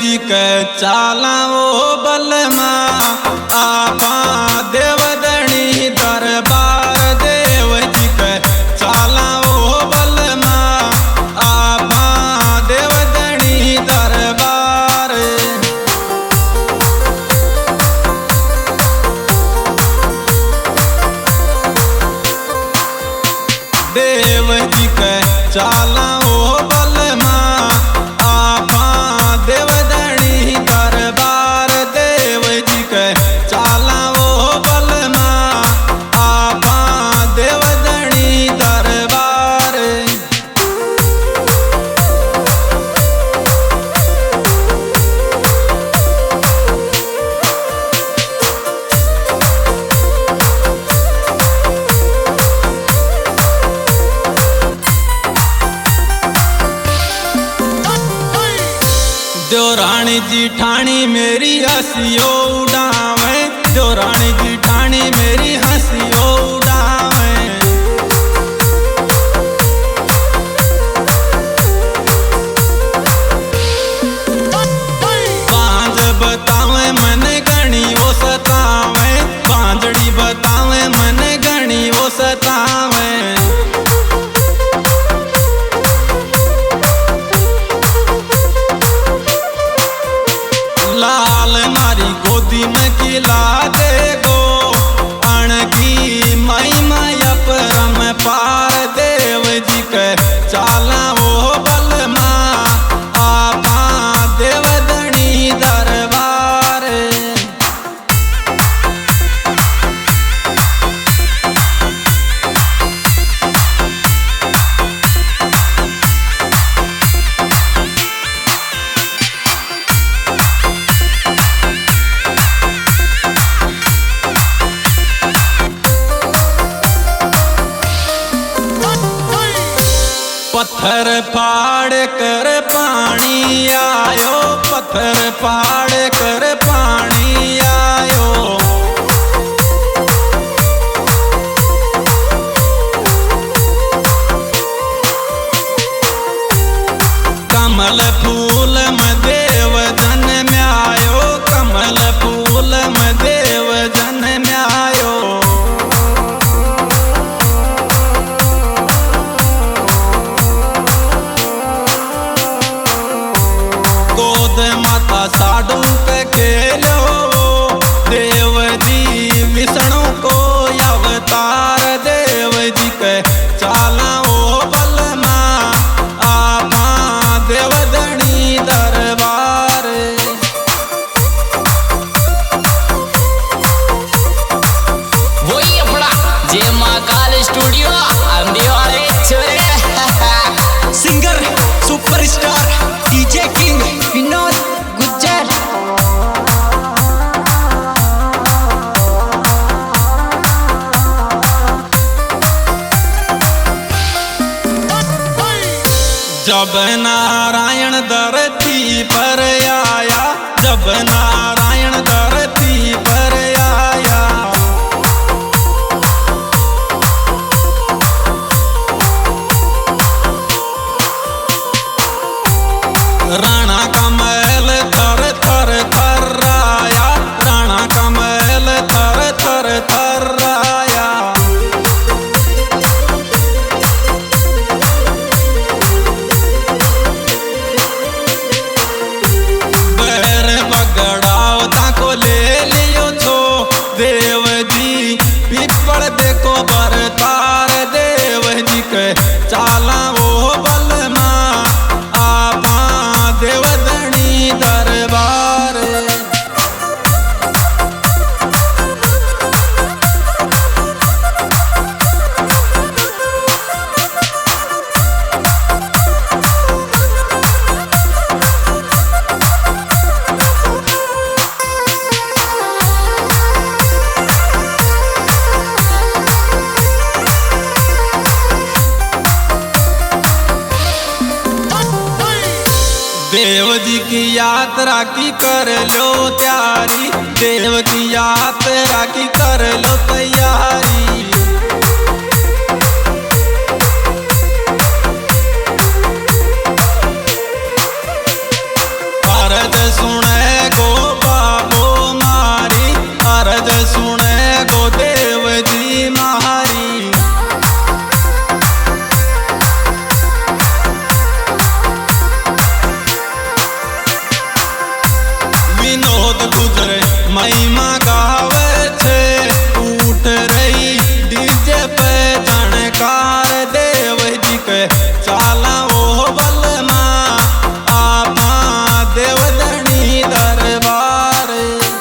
जी के चालाओ बलमा आपा देवदणी दरबार। देव जी के चालाओ बलमा आपा देवदणी दरबार। देव जी के चालाओ बलमा आपा देवदणी दरबार। देव जी के चालाओ बलमा आपा देवदणी दरबार। देवरानी जिठानी मेरी हंसियो उड़ावे। देवरानी जिठानी मेरी हंसियो उड़ावे। बांझ बतावे मन गणी वो सतावे। बांझड़ी बतावे मन गणी वो सतावे। लाल मारी गोदी में खिला देगो अणगी मई माया परम पार। देव जी के चालाओ बलमा आपा देवदणी दरबार। पत्थर फाड़ कर पानी आयो। पत्थर फाड़ कर पानी आयो। कमल फूल में देव जन में आयो। कमल फूल में देव जन में आयो। गोद माता साधु के खेलो। देव जी विष्णु को अवतार। देव जी के चालाओ बलमा आपा देवदणी दरबार। वही अपना जय महाकाल स्टूडियो आंधी वाले छोरे। Singer superstar DJ king Vinod Gujjar. जब नारायण धरती पर आया। जब नारायण धरती पर आया। राणा का महल थर थर थर आया। राणा का महल थर थर थर आया। बैर बगड़ाओ ताको ले लियो छो। देव जी पीपल देखो बरतार। देव जी के चालाओ बलमा आपा देवदणी दरबार। देव जी की यात्रा की कर लो तैयारी। देव की यात्रा की कर लो तैयारी। भारत सुने गो बाबो मारी, अर्ज सुने गो देव जी मारी। विनोद गुजरे महिमा